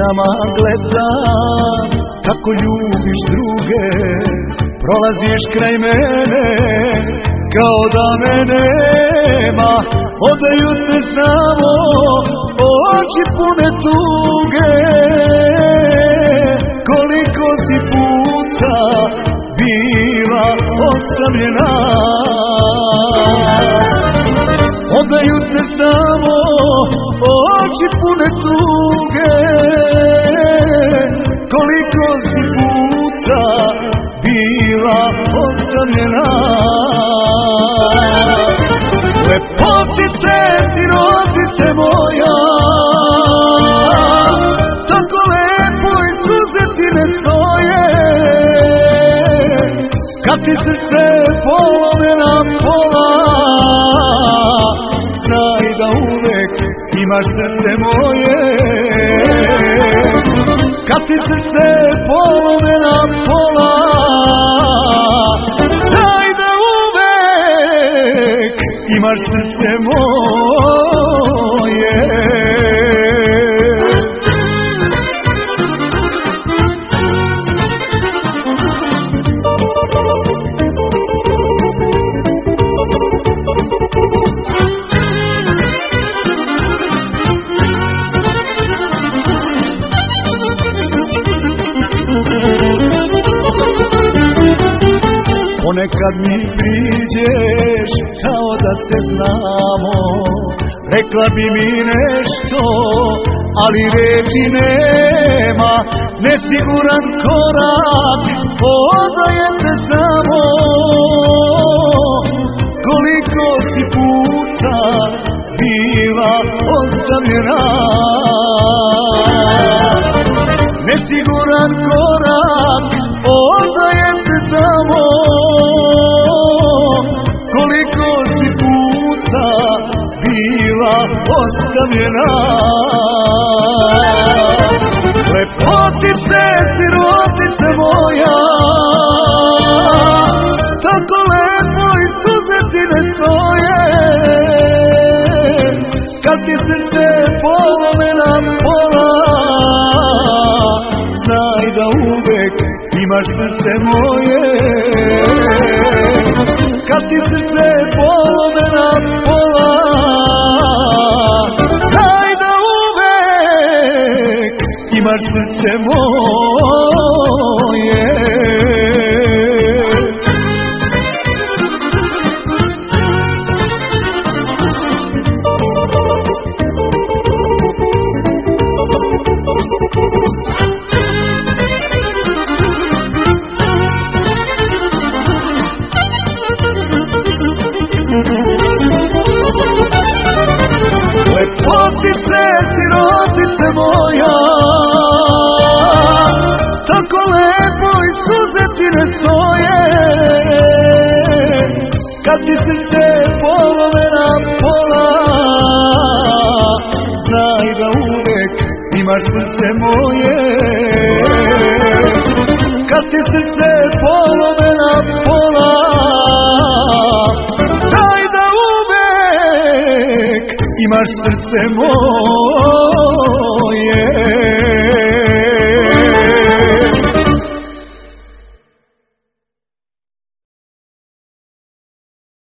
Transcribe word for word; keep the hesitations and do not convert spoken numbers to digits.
godinama gledam kako ljubiš druge, prolaziš kraj mene kao da me nema, odaju te samo oči pune tuge. Koliko si puta bila ostavljena, odaju te samo oči pune tuge. Koliko si puta bila ostavljena, lepotice, sirotice moja, tako lepo i suze ti ne stoje. Kad ti srce polome na pola, znaj da uvek imaš srce moje. Kad ti srce polome na pola, znaj da uvek imaš srce moje. Ponekad mi priđeš kao da se znamo, rekla bi mi nešto, ali reči nema. Nesiguran korak podaje te samo. Koliko si puta bila ostavljena, nesiguran korak podaje te samo. Koliko si puta bila ostavljena, lepotice, sirotice moja, tako lepo i suze ti ne stoje. Kad ti srce polome na pola, znaj da uvek imaš srce moje. Kad ti srce polome na pola, znaj da uvek imaš srce moje. Lepotice, sirotice moja, tako lepo i suze ti ne stoje. Kad ti srce polome na pola, znaj da uvek imaš srce moje. Kad ti srce polome na pola, znaj da uvek imaš srce moje.